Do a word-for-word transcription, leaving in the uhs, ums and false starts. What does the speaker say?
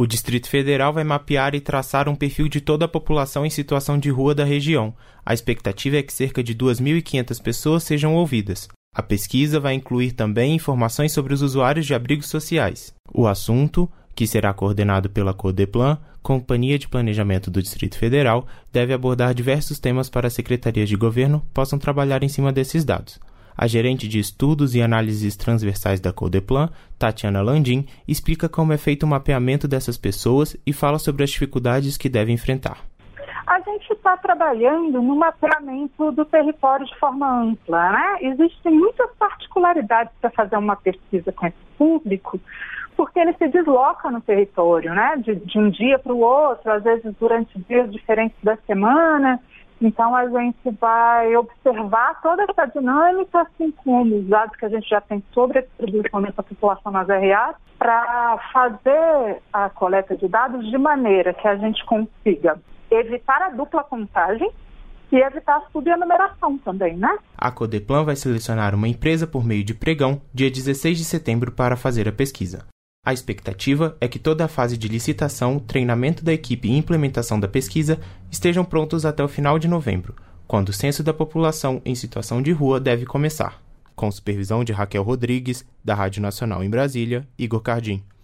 O Distrito Federal vai mapear e traçar um perfil de toda a população em situação de rua da região. A expectativa é que cerca de duas mil e quinhentas pessoas sejam ouvidas. A pesquisa vai incluir também informações sobre os usuários de abrigos sociais. O assunto, que será coordenado pela Codeplan, Companhia de Planejamento do Distrito Federal, deve abordar diversos temas para as secretarias de governo possam trabalhar em cima desses dados. A gerente de Estudos e Análises Transversais da Codeplan, Tatiana Landim, explica como é feito o mapeamento dessas pessoas e fala sobre as dificuldades que devem enfrentar. A gente está trabalhando no mapeamento do território de forma ampla, né? Existem muitas particularidades para fazer uma pesquisa com esse público, porque ele se desloca no território, né? De, de um dia para o outro, às vezes durante dias diferentes da semana. Então, a gente vai observar toda essa dinâmica, assim como os dados que a gente já tem sobre a distribuição dessa população nas R As, para fazer a coleta de dados de maneira que a gente consiga evitar a dupla contagem e evitar a subenumeração também, né? A Codeplan vai selecionar uma empresa por meio de pregão, dia dezesseis de setembro, para fazer a pesquisa. A expectativa é que toda a fase de licitação, treinamento da equipe e implementação da pesquisa estejam prontos até o final de novembro, quando o censo da população em situação de rua deve começar. Com supervisão de Raquel Rodrigues, da Rádio Nacional em Brasília, Igor Cardim.